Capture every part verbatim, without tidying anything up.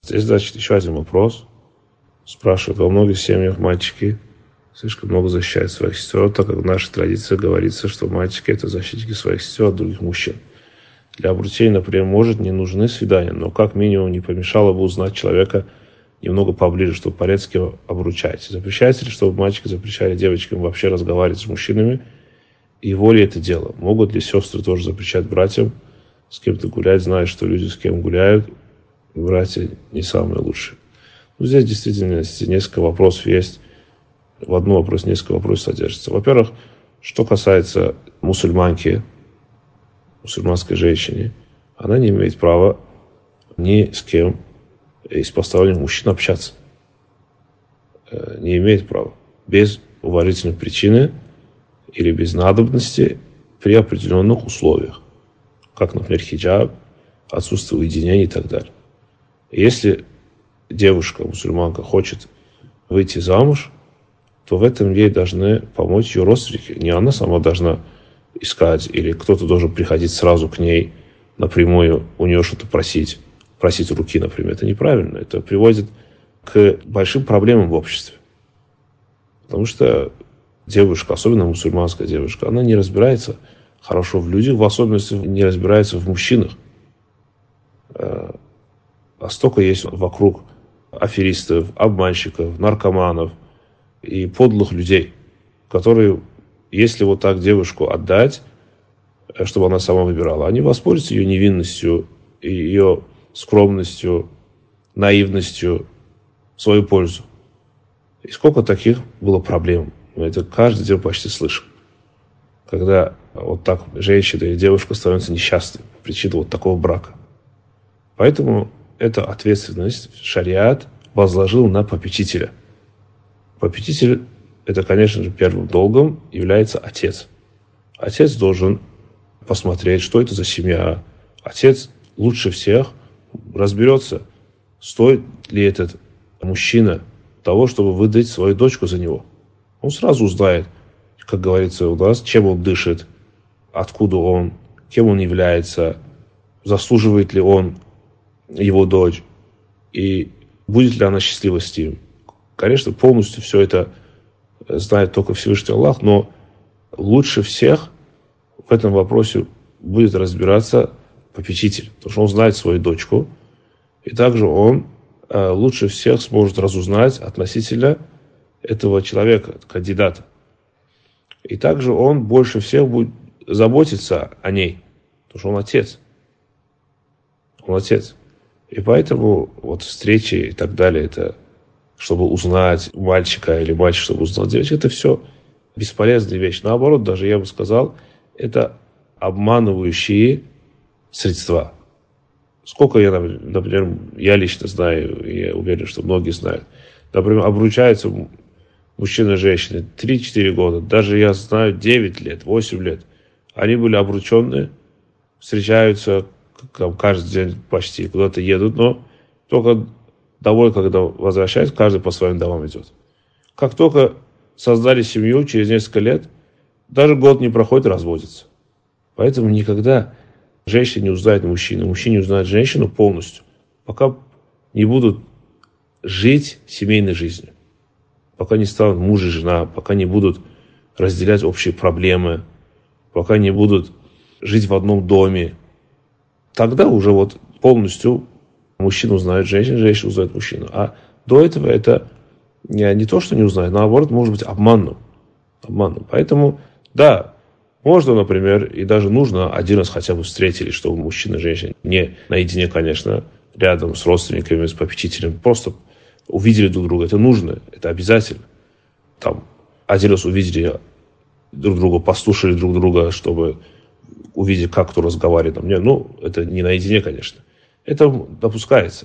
Здесь, значит, еще один вопрос. Спрашивают, во многих семьях мальчики слишком много защищают своих сестер, так как в нашей традиции говорится, что мальчики – это защитники своих сестер от других мужчин. Для обручения, например, может, не нужны свидания, но как минимум не помешало бы узнать человека немного поближе, чтобы понять, с кем обручаете. Запрещается ли, чтобы мальчики запрещали девочкам вообще разговаривать с мужчинами? И его ли это дело? Могут ли сестры тоже запрещать братьям с кем-то гулять, зная, что люди, с кем гуляют, братья не самые лучшие? Ну, здесь действительно несколько вопросов есть. В одном вопросе несколько вопросов содержится. Во-первых, что касается мусульманки, мусульманской женщины, она не имеет права ни с кем из поставленных мужчин общаться. Не имеет права. Без уважительной причины или без надобности при определенных условиях. Как, например, хиджаб, отсутствие уединения и так далее. Если девушка, мусульманка, хочет выйти замуж, то в этом ей должны помочь ее родственники. Не она сама должна искать, или кто-то должен приходить сразу к ней напрямую, у нее что-то просить, просить руки, например. Это неправильно. Это приводит к большим проблемам в обществе. Потому что девушка, особенно мусульманская девушка, она не разбирается хорошо в людях, в особенности не разбирается в мужчинах. А столько есть вокруг аферистов, обманщиков, наркоманов и подлых людей, которые, если вот так девушку отдать, чтобы она сама выбирала, они воспользуются ее невинностью, ее скромностью, наивностью в свою пользу. И сколько таких было проблем. Мы это каждый день почти слышим. Когда вот так женщина или девушка становится несчастной по причине вот такого брака. Поэтому эта ответственность шариат возложил на попечителя. Попечитель, это, конечно же, первым долгом является отец. Отец должен посмотреть, что это за семья. Отец лучше всех разберется, стоит ли этот мужчина того, чтобы выдать свою дочку за него. Он сразу узнает, как говорится у нас, чем он дышит, откуда он, кем он является, заслуживает ли он его дочь и будет ли она счастлива с ним. Конечно, полностью все это знает только Всевышний Аллах, но лучше всех в этом вопросе будет разбираться попечитель, потому что он знает свою дочку, и также он э, лучше всех сможет разузнать относительно этого человека, кандидата. И также он больше всех будет заботиться о ней, потому что он отец. Он отец. И поэтому вот встречи и так далее, это чтобы узнать мальчика или мальчик, чтобы узнал девочку, это все бесполезная вещь. Наоборот, даже я бы сказал, это обманывающие средства. Сколько я, например, я лично знаю, и я уверен, что многие знают. Например, обручаются мужчина и женщина три-четыре года, даже я знаю девять лет, восемь лет. Они были обрученные, встречаются там, каждый день почти, куда-то едут, но только домой, когда возвращаются, каждый по своим домам идет. Как только создали семью, через несколько лет, даже год не проходит, разводятся. Поэтому никогда женщина не узнает мужчину, мужчина не узнает женщину полностью, пока не будут жить семейной жизнью, пока не станут муж и жена, пока не будут разделять общие проблемы, пока не будут жить в одном доме. Тогда уже вот полностью мужчина узнает женщину, женщина узнает мужчину. А до этого это не, не то, что не узнает, наоборот, может быть обманным. обманным. Поэтому, да, можно, например, и даже нужно один раз хотя бы встретились, чтобы мужчина и женщина не наедине, конечно, рядом с родственниками, с попечителем, просто увидели друг друга. Это нужно, это обязательно. Там один раз увидели друг друга, послушали друг друга, чтобы увидеть, как кто разговаривает. Не, ну, это не наедине, конечно. Это допускается.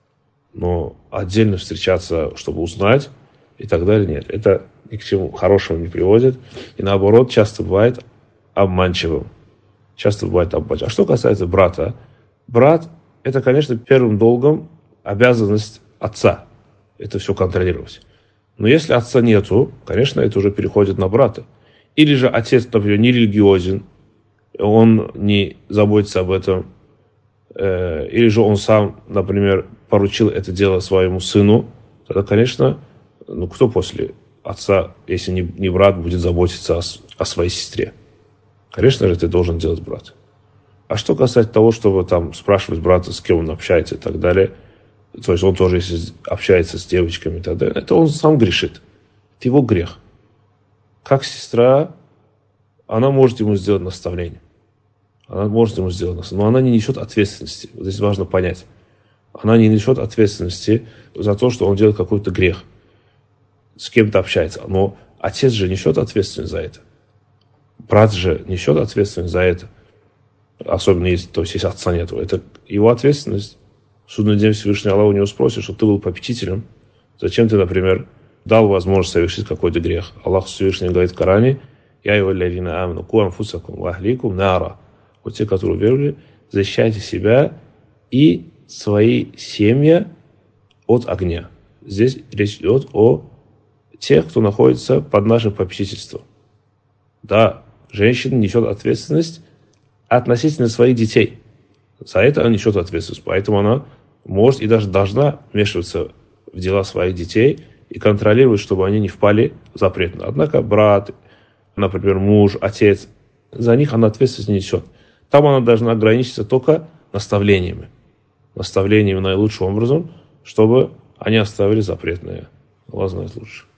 Но отдельно встречаться, чтобы узнать и так далее, нет. Это ни к чему хорошему не приводит. И наоборот, часто бывает обманчивым. Часто бывает обманчивым. А что касается брата, брат, это, конечно, первым долгом обязанность отца. Это все контролировать. Но если отца нету, конечно, это уже переходит на брата. Или же отец, например, не религиозен, он не заботится об этом, или же он сам, например, поручил это дело своему сыну, тогда, конечно, ну кто после отца, если не, не брат, будет заботиться о, о своей сестре? Конечно же, ты должен делать брат. А что касается того, чтобы там спрашивать брата, с кем он общается и так далее, то есть он тоже, если общается с девочками и так далее, это он сам грешит. Это его грех. Как сестра, она может ему сделать наставление. Она может ему сделать наставление, но она не несет ответственности. Вот здесь важно понять. Она не несет ответственности за то, что он делает какой-то грех. С кем-то общается. Но отец же несет ответственность за это. Брат же несет ответственность за это. Особенно если, то есть, если отца нету. Это его ответственность. В судный день Всевышний Аллах у него спросит, что ты был попечителем. Зачем ты, например, дал возможность совершить какой-то грех? Аллах Всевышний говорит в Коране: «Я его лявина амну, ку анфусакум вахликум нара». Вот те, которые верили, защищайте себя и свои семьи от огня. Здесь речь идет о тех, кто находится под нашим попечительством. Да, женщина несет ответственность относительно своих детей. За это она несет ответственность. Поэтому она может и даже должна вмешиваться в дела своих детей и контролировать, чтобы они не впали в запрет. Однако брат, например, муж, отец, за них она ответственность не несет. Там она должна ограничиться только наставлениями. Наставлениями наилучшим образом, чтобы они оставили запретное. Аллах знает лучше.